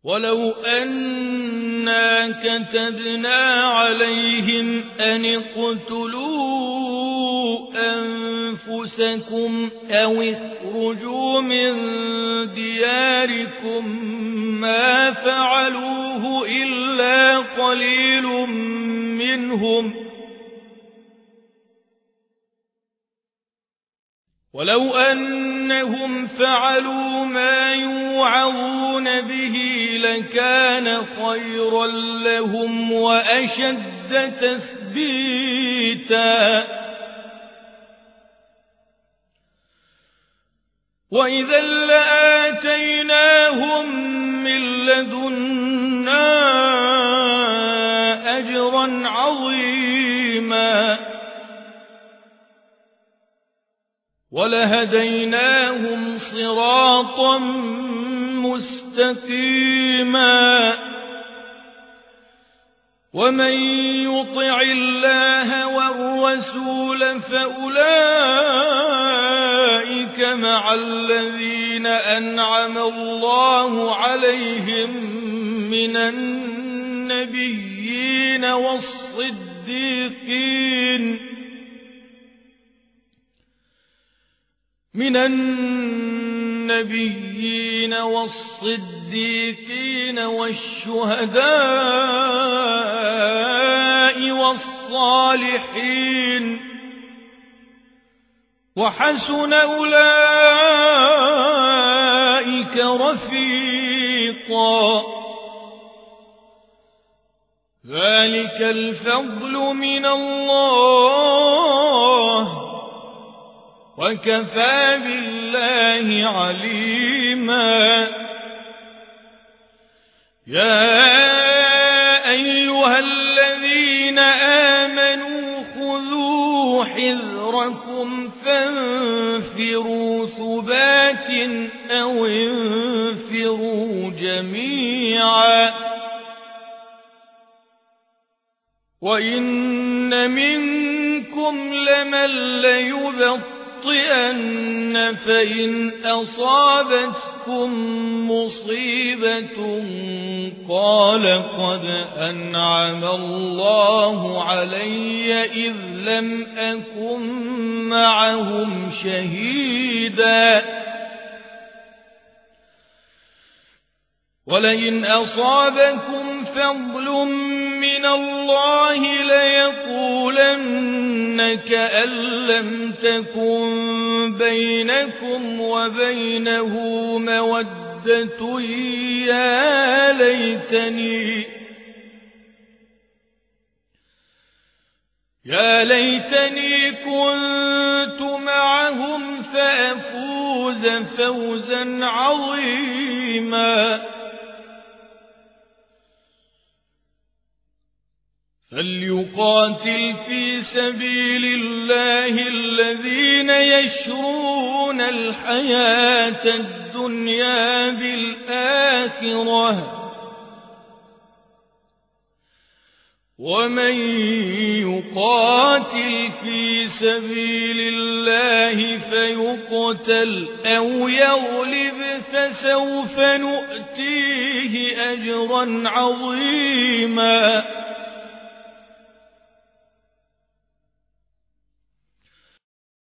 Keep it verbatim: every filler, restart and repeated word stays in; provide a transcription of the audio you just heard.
ولو أنا كتبنا عليهم أن اقتلوا أنفسكم أو اخرجوا من دياركم ما فعلوه إلا قليل منهم ولو أنهم فعلوا ما يوعظون به لكان خيرا لهم وأشد تثبيتا وإذا لآتيناهم من لدنا أجرا عظيما ولهديناهم صراطا مستقيما ومن يطع الله والرسول فأولئك مع الذين أنعم الله عليهم من النبيين والصديقين من النبيين والصديقين والشهداء والصالحين وحسن أولئك رفيقا ذلك الفضل من الله وكفى بالله عليما يا أيها الذين آمنوا خذوا حذركم فانفروا ثبات أو انفروا جميعا وإن منكم لمن ليبطئن فإن أصابتكم مصيبة قال قد أنعم الله علي إذ لم أكن معهم شهيدا ولئن أصابكم فضل من الله ليقولن كأن لم تكن بينكم وبينه مودة يا ليتني يا ليتني كنت معهم فأفوز فوزا عظيما فليقاتل في سبيل الله الذين يشرون الحياة الدنيا بالآخرة ومن يقاتل في سبيل الله فيقتل أو يغلب فسوف نؤتيه أجرا عظيما